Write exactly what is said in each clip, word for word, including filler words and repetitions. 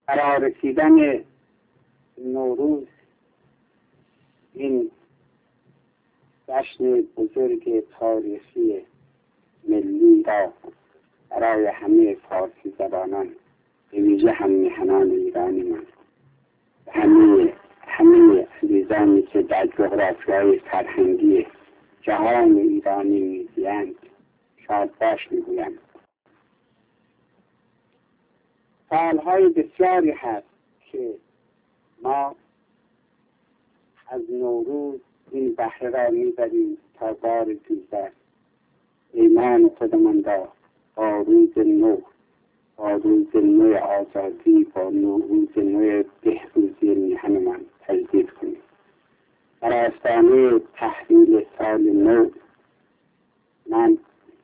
فرا رسیدن نوروز، این جشن بزرگ تاریخی ملی را برای همه فارسی زبانان، به ویژه هم میهنان ایرانی من، همه همه عزیزانی که در جغرافیای فرهنگی جهان ایرانی میزیند شادباش میگویم. سالهای بسیاری هست که ما از نوروز این بهره را میبریم تا بار دیگر ایمان خودمان را با روز نو، با روز نو آزادی، با روز نو بهروزی میهنمان تجدید کنیم. در آستانه تحویل سال نو من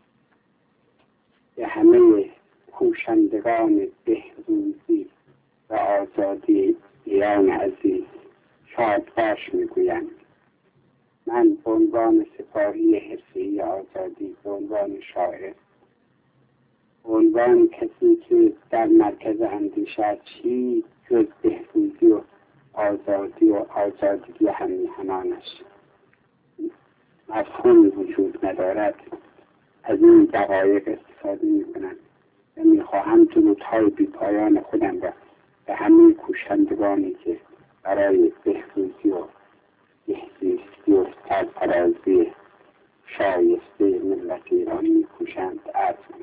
به همه کوشندگان بهروزی و آزادی ایران عزیز شادباش میگویم. من به عنوان سپاهی حرفه‌ای آزادی، به عنوان شاعر، به عنوان کسی که در مرکز اندیشه چی جز بهروزی و آزادی و آزادگی هم میهنانش مفهومی وجود ندارد، از این دقایق استفاده میکنم و میخواهم درودهای بی پایان خودم را به همه کوشندگانی که برای بهروزی و بهزیستی و سرفرازی شایسته ملت ایران میکوشند عرض کنم.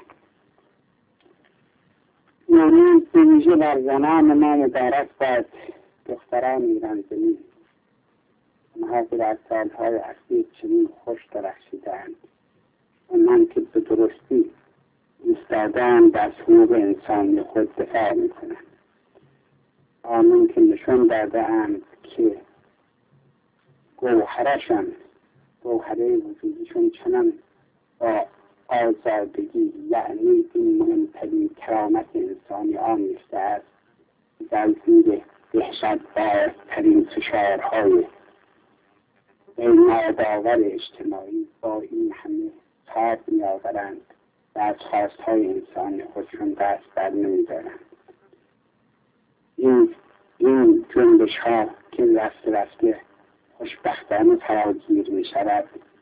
نوروز به ویژه بر زنان ما مبارک باد، دختران ایران زمین، آنها که در سالهای اخیر چنین خوش درخشیده‌اند، آنان که به درستی ایستاده‌اند از حقوق انسانی خود دفاع میکنند، آنان که نشان داده‌اند که گوهرشان، گوهره وجودشون چنان با آزادگی، یعنی این مهمترین کرامت انسانی آمیخته است، در زیر وحشتبارترین فشارهای نادآور اجتماعی با این همه تاب میآورند و از خواستهای انسانی خودشون دست بر نمیدارند. این این جنبش ها که رفته رفته خوشبختانه فراگیر می شود،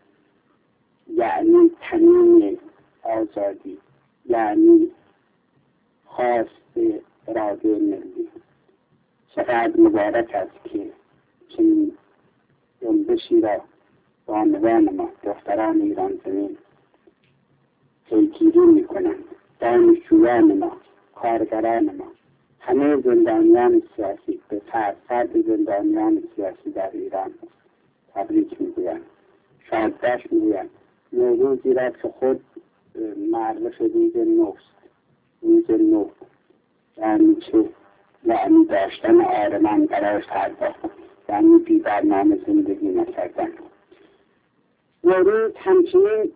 یعنی تمیم آزادی، یعنی خواست اراده ملی. چقدر مبارک است که چنین جنبشی را بانوان ما، دختران ایران زمین پیگیری می کنند. دانشجویان ما، کارگران ما، همه زندانیان سیاسی، به فرد فرد زندانیان سیاسی در ایران تبریک میگویم، شادباش میگویم. نوروزی را که خود معرف روز نوست، روز نو، یعنی چه؟ یعنی داشتن آرمان برای فردا، یعنی بی برنامه زندگی نکردن. نوروز همچنین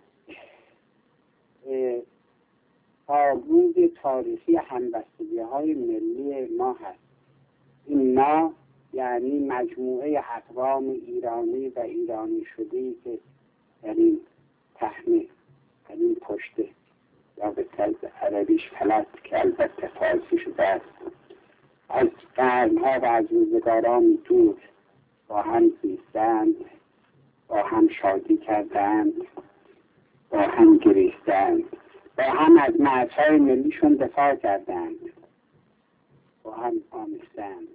آغوز تاریخی همبستگی های ملی ما هست. این ما یعنی مجموعه اقوام ایرانی و ایرانی شده‌ای که در این تحمه، در این پشته یا به طرز عربیش فلت که البته فارسی شده است، از قرنها و از روزگاران دور با هم زیستند، با هم شادی کردند، با هم گریستند، با هم از مرزهای ملیشون دفاع کردند، با هم آمیختند.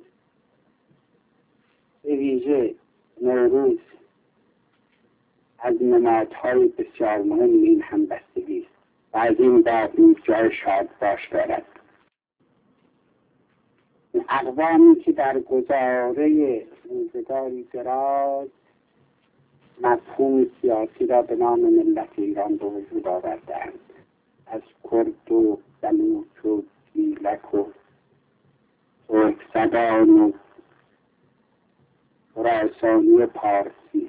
به ویژه نوروز از نمادهای بسیار مهم این همبستگی است و از این باب نیز جای شادباش دارد. اقوامی که در گذاره روزگاری دراز مفهوم سیاسی را به نام ملت ایران به وجود آوردند، از کرد و بلوچ و گیلک و ترکزدان و خراسانی پارسی،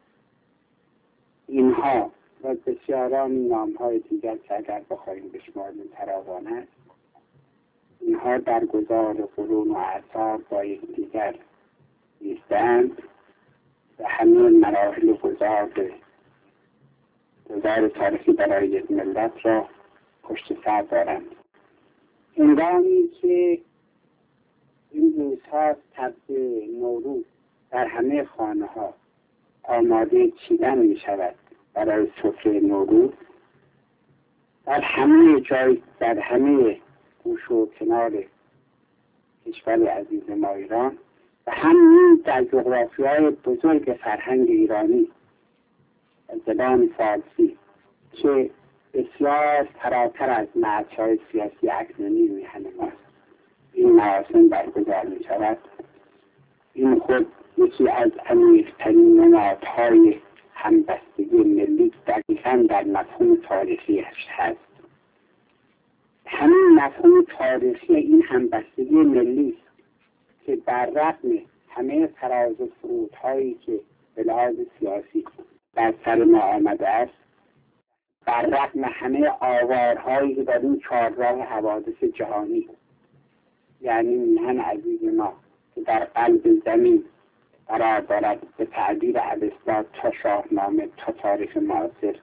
اینها و بسیاران نامهای دیگر که اگر بخواهیم بشماریم فراوان است، اینها در گذار قرون و اعصار با یکدیگر ایستند و همه مراحل گذار گذار تاریخی برای یک ملت را پشت سر دارند. هنگامی که این روزها سبز نوروز در همه خانه ها آماده چیدن می شود برای سفره نوروز. در همه جای، در همه گوش و کنار کشور عزیز ما ایران و همین در جغرافیای بزرگ فرهنگ ایرانی زبان فارسی که بسیار فراتر از مرزهای سیاسی اکنونی میهن ماست این مراسم برگزار می شود. این خود یکی از عمیق‌ترین نمادهای همبستگی ملی دقیقاً در مفهوم تاریخیش هست. همین مفهوم تاریخی این همبستگی ملی است که بر رغم همه فراز و فرودهایی که به لحاظ سیاسی در سر ما آمده است، بر رغم همه آوارهایی که در این چهارراه حوادث جهانی، یعنی میهن عزیز ما که در قلب زمین قرار دارد، به تعبیر اوستا تا شاهنامه تا تاریخ معاصر،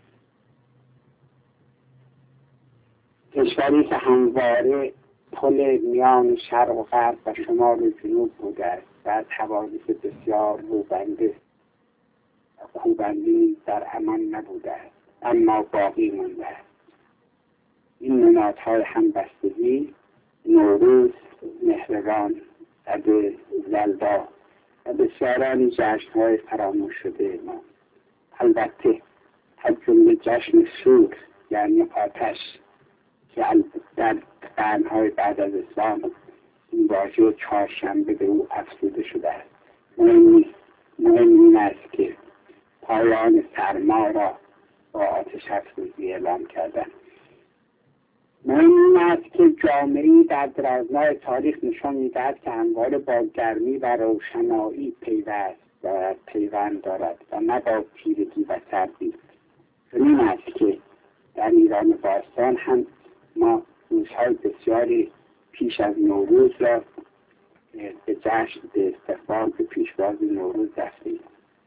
کشوری که همواره پل میان شرق و غرب و شمال و جنوب بوده است و از حوادث بسیار روبنده و کوبنده در امان نبوده است، اما باقی مانده است. این نمادهای همبستگی، نوروز، مهرگان، عید یلدا و بسیارانی جشن‌های فراموش شده ما، البته از جمله جشن سور یعنی آتش که در قرن‌های بعد از اسلام این واژه چهارشنبه به او افزوده شده است. مهم نیست، مهم این است که پایان سرما را با آتش افروزی اعلام کردن. مهم این است که جامعه‌ای در درازای تاریخ نشان می‌دهد که همواره با گرمی و روشنایی پیوست دارد پیوند دارد و نه با تیرگی و سردی. این است که در ایران باستان هم ما روزهای بسیاری پیش از نوروز را به جشن، به استقبال، به پیشواز نوروز رفتیم.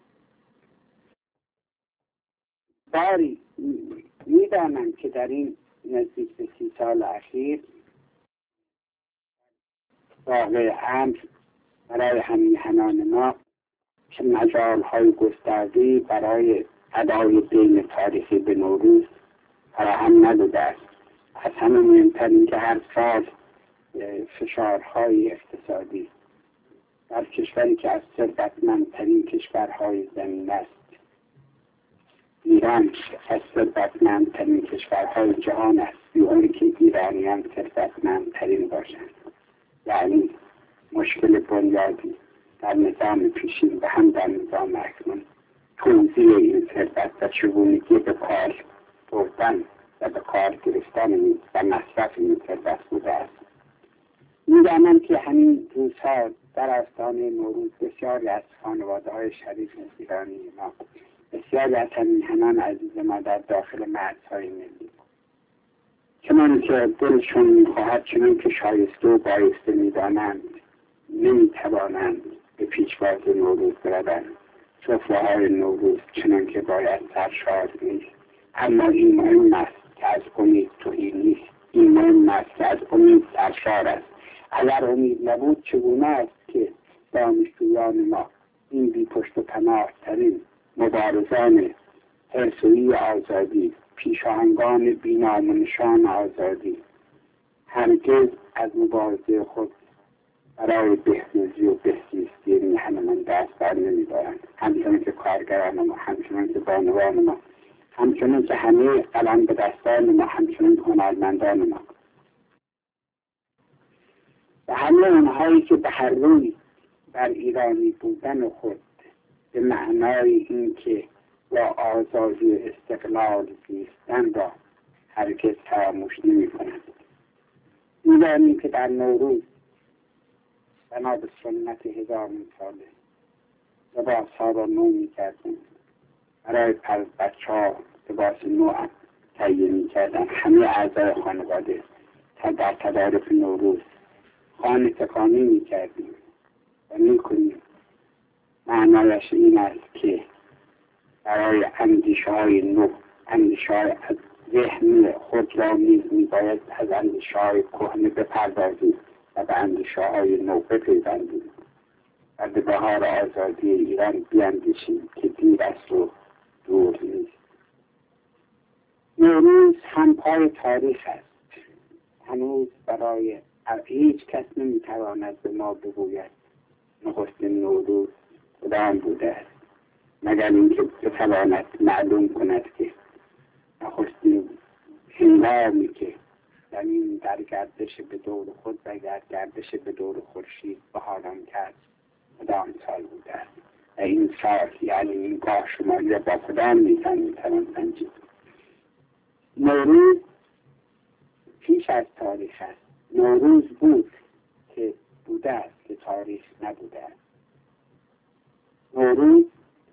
باری میدانم که در این نزدیک به سی سال اخیر واقع امر برای همیهنان ما که مجال‌های گسترده‌ای برای ادای دین تاریخی به نوروز فراهم نبوده است. از همه مهمتر این که هر سال فشارهای اقتصادی در کشوری که از ثروتمندترین کشورهای زمین است، ایران از ثروتمندترین کشورهای جهان است، بی‌آنکه که ایرانیان ثروتمندترین باشند. یعنی مشکل بنیادی در نظام پیشین و هم در نظام اکنون توزیع این ثروت و چگونگی به کار بردن و به کار گرفتن و مصرف این ثروت بوده است. می‌دانم که همین روزها در آستانه نوروز بسیاری از خانواده‌های شریف ایرانی ما، بسیاری از همیهنان عزیز ما در داخل مرزهای ملی، چنان که دلشون می‌خواهد، چنان که شایسته و بایسته می‌دانند، نمی‌توانند به پیشواز نوروز بروند. سفره‌های نوروز چنان که باید سرشار نیست، اما این مهم است که از امید تهی نیست. این مهم است که از امید سرشار است. اگر امید نبود چگونه است که دانشجویان ما، این بی پشت و پناه ترین مبارزان حرفه‌ای آزادی، پیشاهنگان بی‌نام و نشان آزادی، هرگز از مبارزه خود برای بهروزی و بهزیستی میهنمان دست بر نمی‌دارند. همچنان که کارگران ما، همچنان که بانوان ما، همچنان که همه قلم به دستان ما، همچنان که هنرمندان ما و همه اونهایی که به هر روی بر ایرانی بودن خود به معنای این که با آزادی و استقلال زیستن را هرگز فراموش نمی کنند. می‌دانیم که در نوروز بنا به سنت هزاران ساله لباس‌ها را نو می‌کردند، برای بچه ها لباس نو تهیه می‌کردند. همه اعضای خانواده تا در تدارک نوروز خانه تکانی می‌کردیم و می‌کنیم. معنایش این است که برای اندیشه‌های نو، اندیشه‌های از ذهن خود را نیز می‌باید از اندیشه‌های کهنه بپردازیم و به اندیشه های نو بپیوندیم و به بهار آزادی ایران بیاندیشیم که دیر است و دور نیست. نوروز هم پای تاریخ است. هنوز برای هیچ کس نمیتواند به ما بگوید نخستین نوروز کدام بوده است، مگر اینکه بتواند معلوم کند که نخستین هنگامی که زمین در گردش به دور خود و گردش به دور خورشید بهاران کرد کدام سال بوده است و این سال یعنی این گاه شماری را با کدام میزان میتوان سنجید. نوروز پیش از تاریخ است. نوروز بود که بوده است که تاریخ نبوده است. نوروز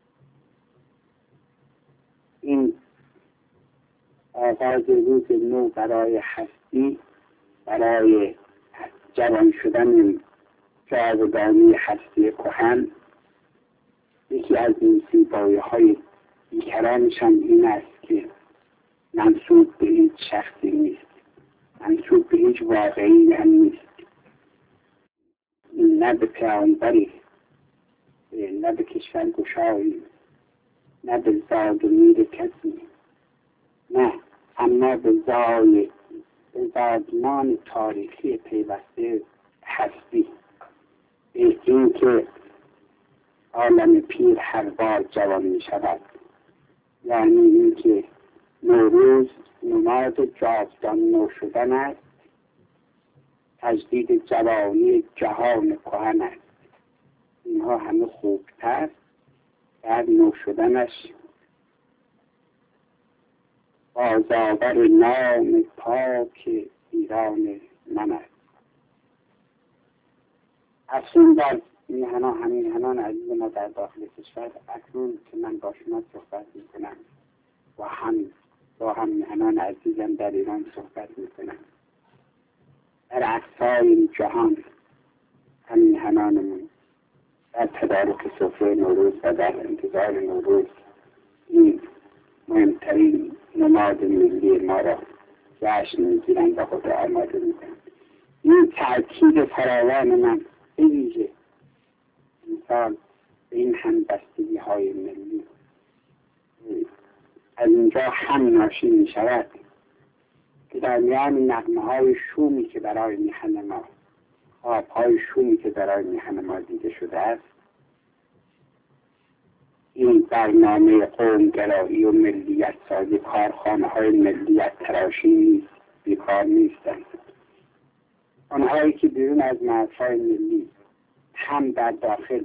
این آغاز روز نو برای هستی، برای جوان شدن جاودانی هستی کهن. یکی از این زیبایی‌های بیکرانشان این است که منسوب به هیچ شخصی نیست، منسوب به هیچ واقعی هم نیست، نه به پیامبری، نه به کشورگشایی، نه به زاد و میر کسی، نه، اما به زای به زادمان تاریخی پیوسته هستی، به این که عالم پیر هر بار جوان می شود. یعنی این که نوروز نماد جاودان نو شدن است، تجدید جوانی جهان کهن است. اینها همه خوبتر در نو شدنش بازآور نام پاک ایران من است. افسون بر میهنان همیهنان عزیز ما در داخل کشور، اکنون که من با شما صحبت میکنم و هم با هم میهنان عزیزم در ایران صحبت میکنم، در اقصای جهان همیهنانمون در تدارک سفره نوروز و در انتظار نوروز این مهمترین نماد ملی ما را جشن میگیرند و خود را آماده میکنند. این تأکید فراوان من به ویژه مثال به این همبستگی های ملی از اینجا هم ناشی می شود که در میان نغمه های شومی که برای میهن ما، خواب های شومی که برای میهن ما دیده شده است، این برنامه قومگرایی و ملیت سازی، کارخانه های ملیت تراشی نیست، بیکار نیستند. آنهایی که بیرون از مرزهای ملی هم در داخل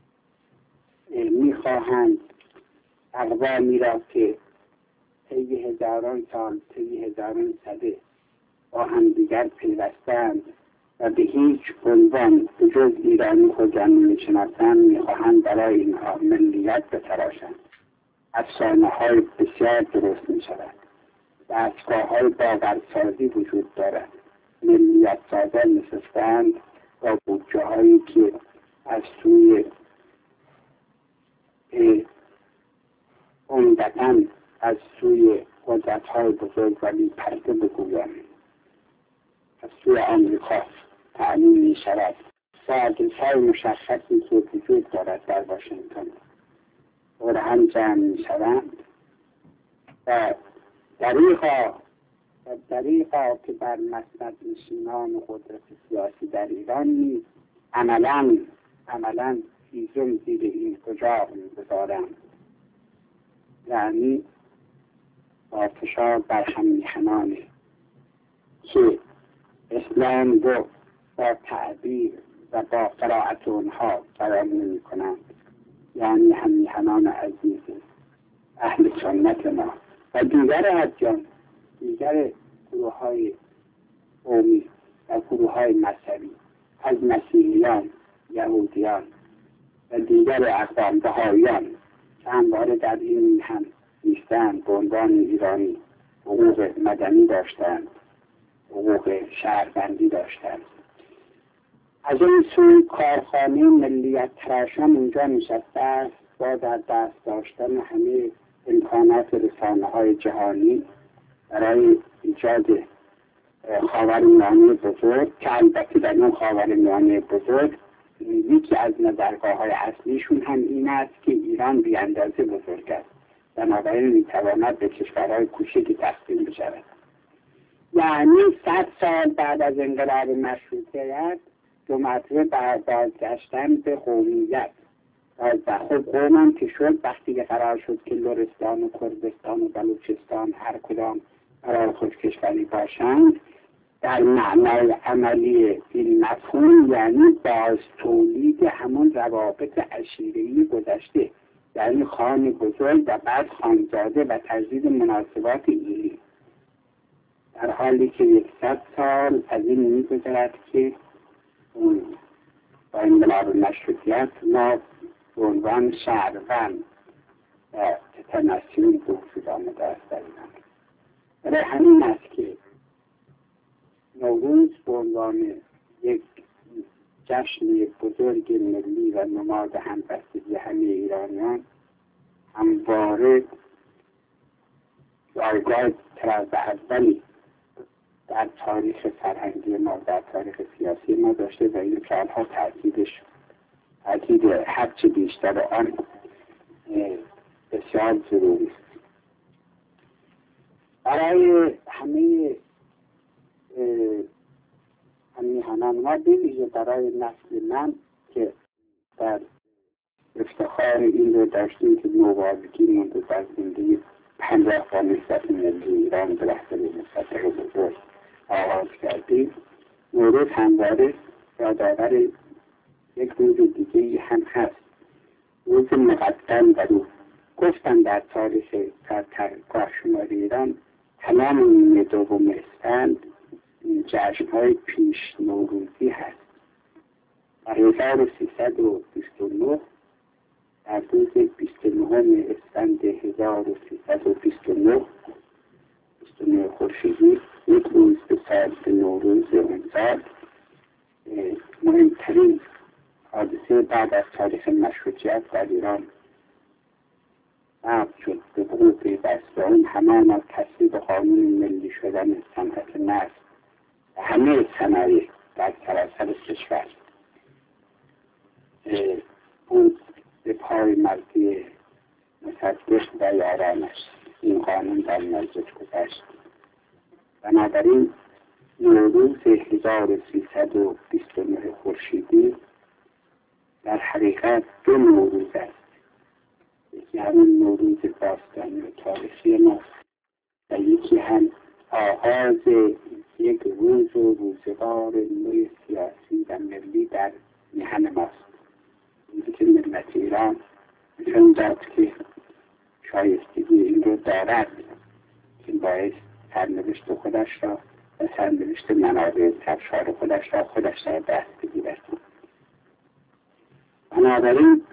میخواهند اقوامی را که طی هزاران سال، طی هزاران سده با هم دیگر پیوستند و به هیچ عنوان به جز ایرانی خود را نمی‌شناسند، میخواهند برای اینها ملیت بتراشند. افسانه های بسیار درست می شود. دستگاه های باورسازی وجود دارد. ملیت سازان نشستند با بودجه هایی که از سوی عمدتاً از سوی قدرت های بزرگ ولی پرده بگویم از سوی آمریکا تعیین می شود. سازش های مشخصی که وجود دارد در واشنگتن دور هم جمع می شوند و دریقا و دریقا که بر مسند نشینان و قدرت سیاسی در ایران نیز عملاً عملاً هیزم زیر این کجا می‌گذارند، یعنی با فشار بر هم میهنانه که اسلام رو با تعبیر و با قرائت اونها بیان نمی‌کنند، یعنی هم میهنان عزیز اهل سنت ما و دیگر ادیان، دیگر گروه های قومی و گروه های مذهبی از مسیحیان، یهودیان و دیگر اقوام بهائیان که همواره در این میهن نیستند، به عنوان ایرانی حقوق مدنی داشتند، حقوق شهروندی داشتند. از این سوی کارخانه ملیت تراشان اینجا نشسته است با در دست داشتن همه امکانات رسانه های جهانی برای ایجاد خاورمیانه بزرگ که البته در اون خاورمیانه بزرگ یکی از نظرگاه‌های اصلیشون هم این است که ایران بی‌اندازه بزرگ است، بنابراین میتواند به کشورهای کوچکی تقسیم بشود. یعنی صد سال بعد از انقلاب مشروطیت دو مرتبه بازگشتن به قومیت. و خب قوم هم که شد وقتی که قرار شد که لرستان و کردستان و بلوچستان هر کدام برای خود کشوری باشند، در معنای عملی این مفهوم یعنی باز تولید همون روابط عشیره‌ای گذشته، یعنی خان بزرگ و بعد خانزاده و تجدید مناسبات ایلی، در حالی که یکصد سال از این می‌گذرد که با انقلاب مشروطیت ما به عنوان شهروند و تناسیون به وجود آمده است در ایران. برای همین است که نوروز به عنوان یک جشن بزرگ ملی و نماد همبستگی همه ایرانیان همواره جایگاه طرز اولی در تاریخ فرهنگی ما، در تاریخ سیاسی ما داشته و این سالها تأکیدش تأکید هرچه بیشتر آن بسیار ضروری است. برای همه همیهنان ما بویژه برای نسل من که در افتخار این رو داشتیم که نوبازگی مونده در زندگی پنجاه با نسبت ملی ایران به لحظه نسبت بزرگ آغاز کردیم، نوروز همواره یادآور یک روز دیگه هم هست، روز مقدم بر او. گفتن در تاریخ کار شماری ایران تمام نیمه دوم اسفند جشن‌های پیش نوروزی هست. در هزار و سیصد و بیست و نه در روز بیست و نهم اسفند هزار و سیصد و بیست و نه بیست و نه خورشیدی، یک روز به سال نوروز اون سال، مهمترین حادثه بعد از تاریخ مشروطیت در ایران نقض شد، به وقوع پیوست و اون همان از تصویب قانون ملی شدن صنعت نفت و همه صنایع در سراسر کشور بود به پای مردی مصدق و یارانش. این قانون در مجلس گذشت. بنابراین نوروز هزار و سیصد و بیست و نه خورشیدی در حقیقت دو نوروز است. یکی همون نوروز باستانی و تاریخی ما و یکی هم آغاز یک روز و روزگار نوی سیاسی و ملی در میهن ماست. اینکه که ملت ایران نشان داد که شایستگی این رو دارد که باعث سرنوشت خودش را و سرنوشت منابع سرشار خودش را خودش را دست بگیرد. بنابراین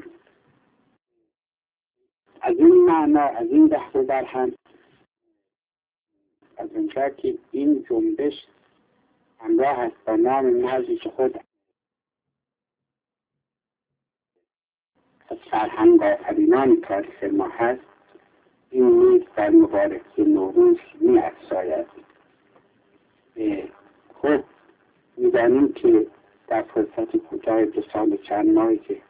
از این معنا، از این دست در هم، از اونجا که این جنبش همراه است با نام مرزی که خود از فرهنگ آفرینان تاریخ ما هست، این نیز در مبارکی نوروز می افزاید. خود می‌دانیم که در فرصت کوتاه دو سال چند ماهی که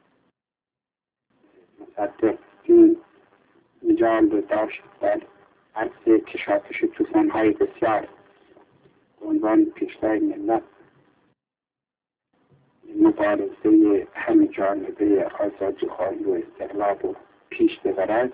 مصدق این مجال رو داشت در عرض کشاکش توفان‌های بسیار به عنوان پیشتای ملت مبارزه همه جانبه آزادی خواهی و استقلال رو پیش ببرد،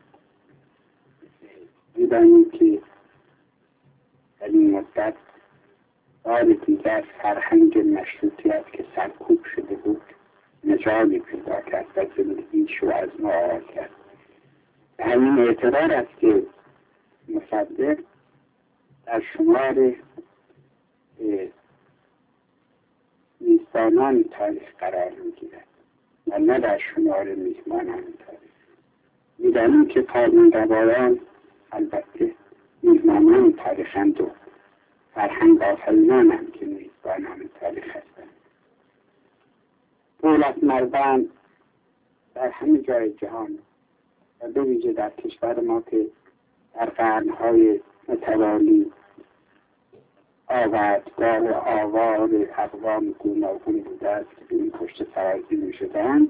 می‌دانیم که در این مدت بار دیگر فرهنگ مشروطیت که سرکوب شده بود نجامی پیدا کرد و زندگیش رو از ما آغاز کرد. به همین اعتبار است که مصدق در شمار میزبانان تاریخ قرار میگیرد و نه در شمار میزبانان تاریخ. میدانیم که فرمانروایان البته میزبانان تاریخند و فرهنگ آفرینان هم که میزبانان تاریخ هستند. دولت مردان در همه جای جهان و به ویژه در کشور ما که در قرنهای متوالی آوردگاه آوار اقوام گوناگون بوده است که به این پشت سرازی می شدند.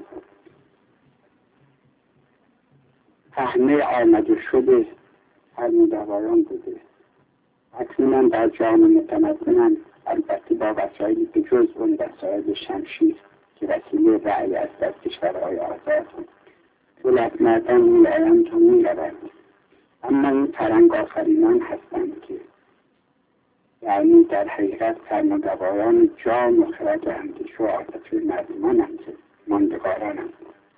پهنه آمده شده فرمودواران بوده. اکنون در جامعه متمدن، البته با وسایلی به جز اون وسایل شمشیر که وسیله رأی است در کشورهای آزاد، دولت مردان می آیند و می روند. اما این فرنگ آفرینان هستند که یعنی در حقیقت فرمانروایان جان و خرد و اندیشه و عاطفه مردمانند که ماندگارانند.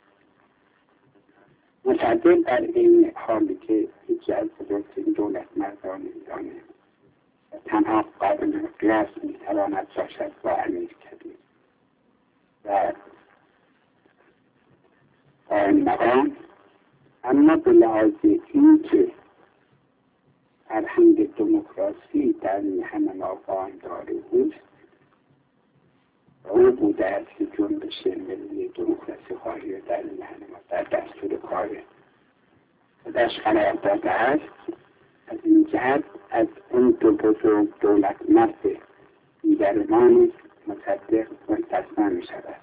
مصدق در این حالی که یکی از بزرگترین دولت مردان ایرانه و تنها قابل قیاس میتواند باشد با امیرکبیر و قائم مقام، اما به لحاظ این که فرهنگ دموکراسی در میهن ما قائم داره بود، او بوده است که جنبش ملی دموکراسی خواهی در میهن ما در دستور کار خودش قرار داده است. از این جهت از اون دو بزرگ دولت مرد دیگرمان مصدق مستثنا می شود.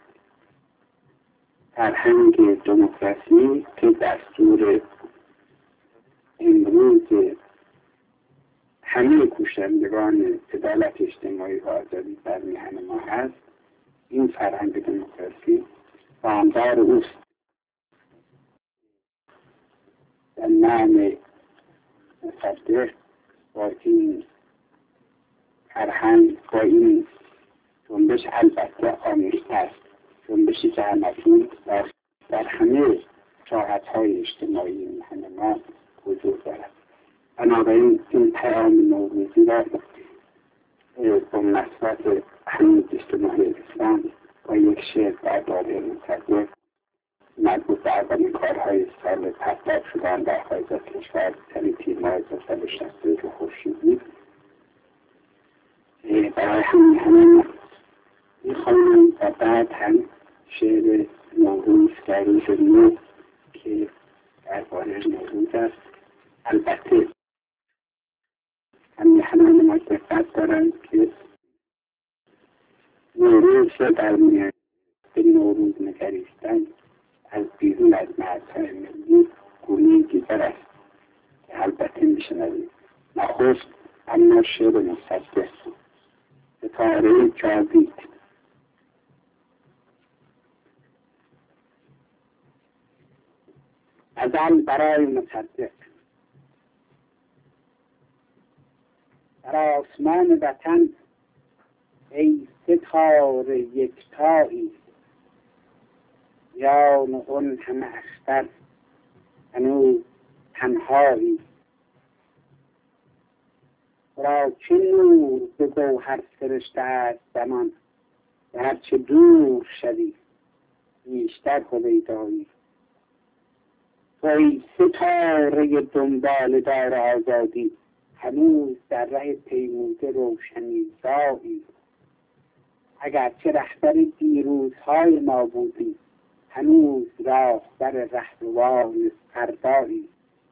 فرهنگ دموکراسی که دستور امروز همه کوشندگان عدالت اجتماعی و آزادی در میهن ما هست، این فرهنگ دموکراسی فهمدار اوست. در نام مصدق با این فرهنگ، با این جنبش البته آمیخته است، جنبشی که همکنون در همه ساحت‌های اجتماعی میهن ما وجود دارد. بنابراین این پیام نوروزی را با مناسبت همین بیست و نه اسفند با یک شعر درباره مصدق مربوط به اولین کارهای سال پسدار شدن در خارج از کشور سال تیر ماه هزار و سیصد و شصت و یک خورشیدی برای همین همین میخوانم و بعد هم شعر نوروز در روز نو که درباره نوروز است. البته همین همین ما دقت دارند که نوروز را در میان به نوروز نگریستن از بیرون از مرزهای ملی گونه دیگر است که البته میشنوید. نخست اما شعر مصدق ستاره جاوید. غزل برای مصدق. در آسمان وطن ای ستاره یکتایی، یا اون همه اختر هنوز تنهایی. را چه نور به گوهر سرشته است زمان، و هرچه دور شوی بیشتر هویدایی. توی ستاره دنبال دار آزادی، هنوز در ره پیموده روشنی زایی. اگرچه رهبر دیروزهای ما بودی، هنوز راهبر رهروان فردایی.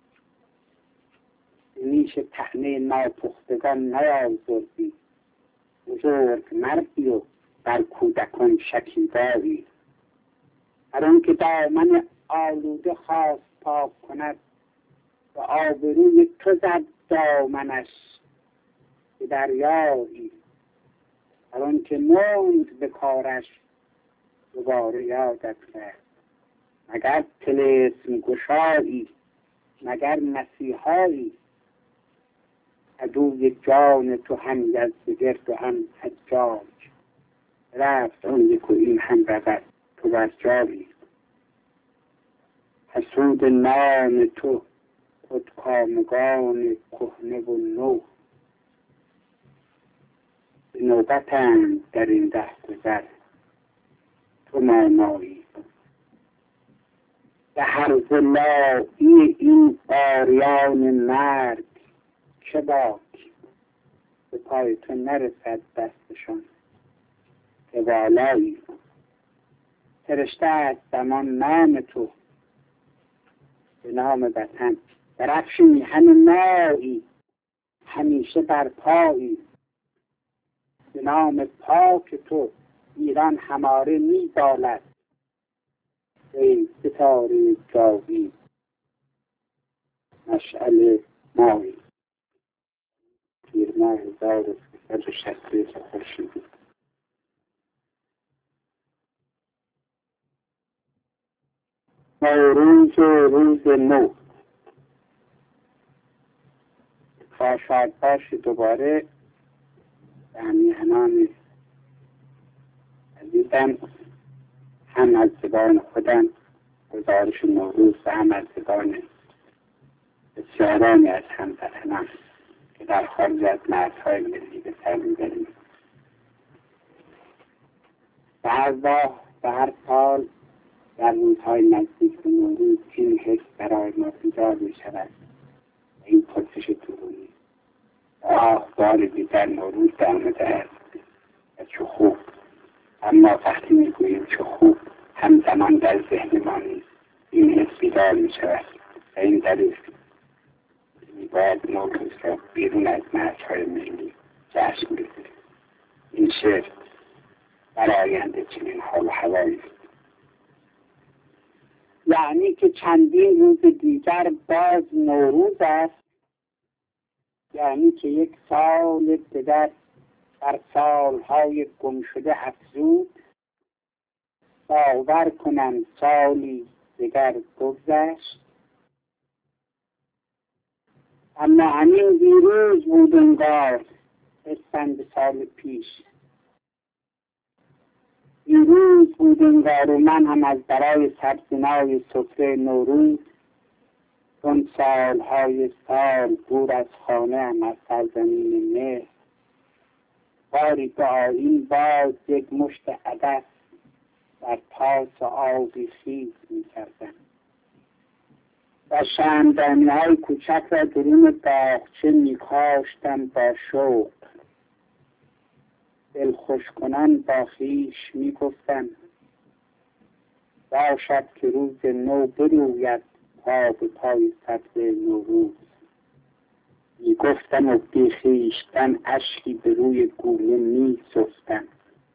به نیش طعنه ناپختگان نیازردی، بزرگ مردی و بر کودکان شکیبایی. هر آن که دامن آلوده خواست پاک کند، و آبروی تو زد دامنش به دریایی. هر آن که موند به کارش دوباره یادت کرد، مگر طلسم گشایی مگر مسیحایی. عدوی جان تو هم یزدگرد و هم حجاج، رفت آن یک و این هم رود تو بر جایی. حسود نام تو خودکامگان کهنه و نو، به نوبتند در این رهگذر تو مانایی. به هرز لایی این آریان مرد چه باک، به پای تو نرسد دستشان که والایی. فرشته از زمان نام تو به نام وطن، در افش میهن مایی همیشه بر پایی. نام پاک تو ایران هماره می بالد. ای ستاره جاوید مشعل ماهی. تیر ماه هزار و سیصد و شصت و یک خورشیدی. نوروز و روز نو. شاد باش دوباره به همیهنان عزیزم، هم از زبان خودم گزارش نوروز و هم از زبان بسیارانی از هموطنان که در خارج از مرزهای ملی به سر میبریم. به هر راه و هر سال در روزهای نزدیک به نوروز این حس برای ما بیدار میشود. این پرسش درونی، آه بار دیگر نوروز آمده است و چه خوب. اما وقتی میگوییم چه خوب، همزمان در ذهن ما نیست. این حس بیدار میشود و این دلیل باید نوروز را بیرون از مرزهای ملی جشن بگیریم. این شعر برای آینده چنین حال و هوایی است. یعنی که چندین روز دیگر باز نوروز است، یعنی که یک سال دیگر بر سالهای گم شده افزود. باور کنم سالی دیگر بگذشت، اما همین دیروز بود انگار اسفند به سال پیش. دیروز بود انگار و من هم از برای سبزنای سفره نوروز چون سالهای سال دور از خانه هم از سرزمین مهر باری به آیین باز یک مشت عدس در پاس آبی خیز می‌کردم و شمعدانی‌های کوچک را درون باغچه می‌کاشتم با شوق. دلخوش کنان با خویش می‌گفتم باشد که روز نو بروید پا به پای سبز نوروز. می‌گفتم و بی خویشتن اشکی به روی گونه می‌سفتم.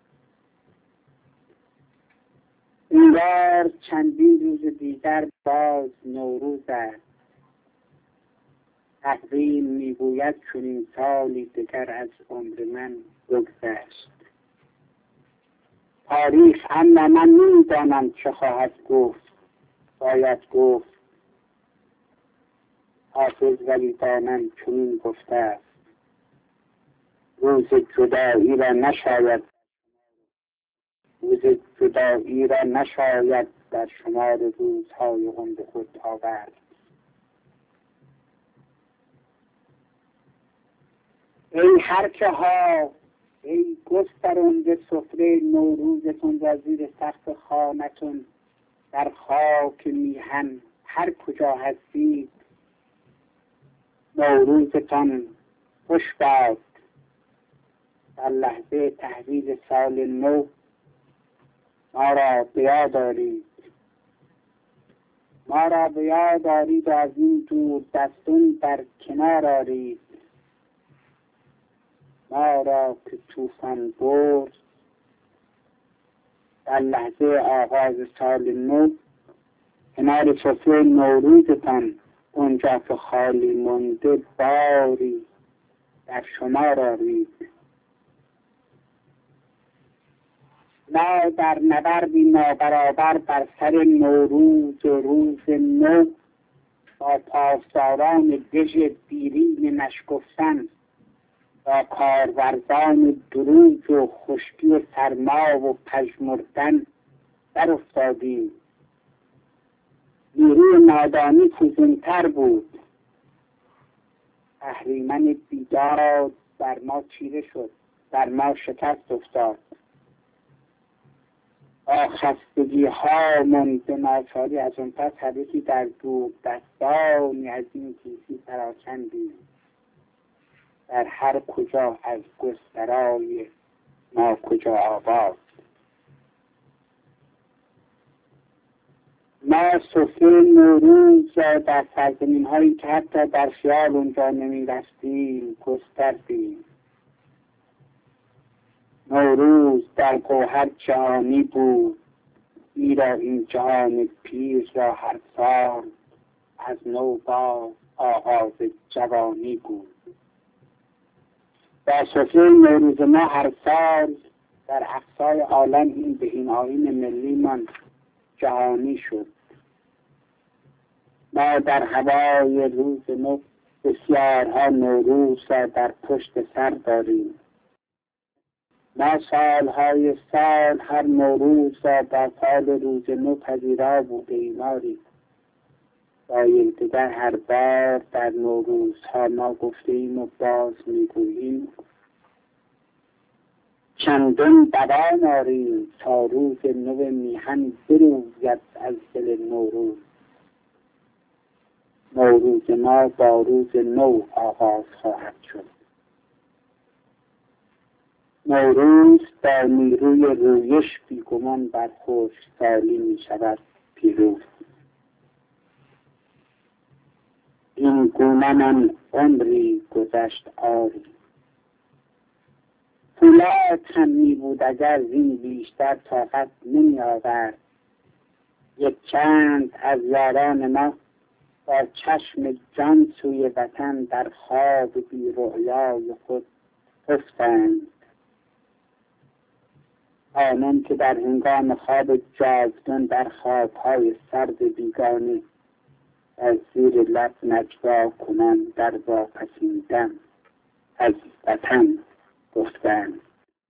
انگار چندین روز دیگر باز نوروز است. تقویم میگوید چنین سالی دیگر از عمر من بگذشت. تاریخ اما من نمی‌دانم چه خواهد گفت. باید گفت حافظ ولی دانم چنین گفته است روز جدایی را نشاید روز جدایی را نشاید در شمار روزهای عمر خود آورد. ای هرچه ها، ای گسترنده سفره نوروزتون را زیر سقف خانتون در خاک میهن هر کجا هستید نوروزتان خوش باد. در لحظه تحویل سال نو ما را به یاد دارید ما را به یاد دارید و از این دور دستون در کنار آرید. ما را که طوفان برد در لحظه آغاز سال نو کنار سفره نوروزتان اونجا که خالی مونده باری در شما آرید. ما در نبردی نابرابر بر سر نوروز و روز نو با پاسداران دژ دیرین نشگفتن با کارورزان دروغ و خشکی و سرما و پژمردن در افتادیم. نیروی نادانی فزونتر بود. اهریمن بیداد بر ما چیره شد، بر ما شکست افتاد. با خستگی ها من به ناچاری از اون پس حدیثی در دور دستانی از این کیسی پراکندیم. در هر کجا از گسترای ما کجا آباد. ما سفره نوروز را در سرزمین هایی که حتی در خیال اونجا نمی رفتیم گستردیم. نوروز در گوهر جهانی بود، ایرا این جهان پیر را هر سال از نو باز آغاز جوانی بود. در سفره نوروز ما هر سال در اقصای عالم این به این آیین ملی من جهانی شد. ما در هوای روز نو بسیارها نوروز را در پشت سر داریم. ما سالهای سال هر نوروز را با سال روز نو پذیرا بوده ایماری. با یکدیگر هر بار در نوروزها ما گفته ایم و باز میگوییم چندان دوام آریم تا روز نو میهن بروید از دل نوروز. نوروز ما با روز نو آغاز خواهد شد. نوروز با نیروی رویش بیگمان بر خشکسالی می شود پیروز. این گونه من عمری گذشت آری، فولاد هم می بود اگر زین بیشتر طاقت نمی آورد. یک چند از یاران ما با چشم جان سوی وطن در خواب بی رؤیای خود خفتند. آنان که در هنگام خواب جاودان در خوابهای سرد بیگانه از زیر لب نجوا کنند در واپسیدن از وطن گفتند.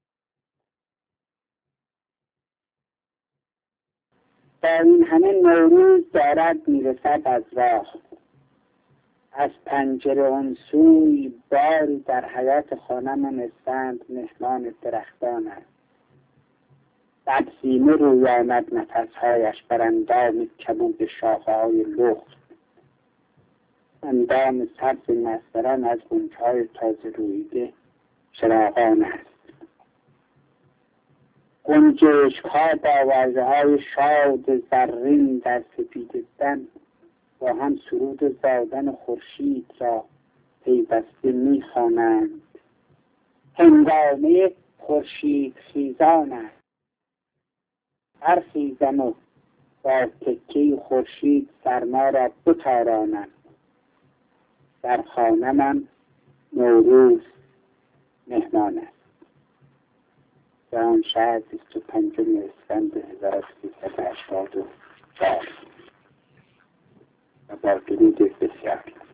با این همه نوروز دارد میرسد از راه. از پنجره آن سوی باری در حیات خانه‌مان اسفند مهمان درختان است. بر سینه روی آمد نفسهایش بر اندام کبود شاخه‌های لخت. اندام سبز نسترن از غنچه‌های تازه روییده چراغان است. گنجشک‌ها با آوازهای شاد زرین در سپیدستان با هم سرود زادن خورشید را پیوسته می‌خوانند. هنگامه خورشید خیزان است. هر خیزم و با تکه خورشید سرما را بتارانند. در خانه من نوروز مهمان است. در آن شهر بیست و پنجم اسفند هزار و سیصد و هشتاد و چهار و با درود بسیار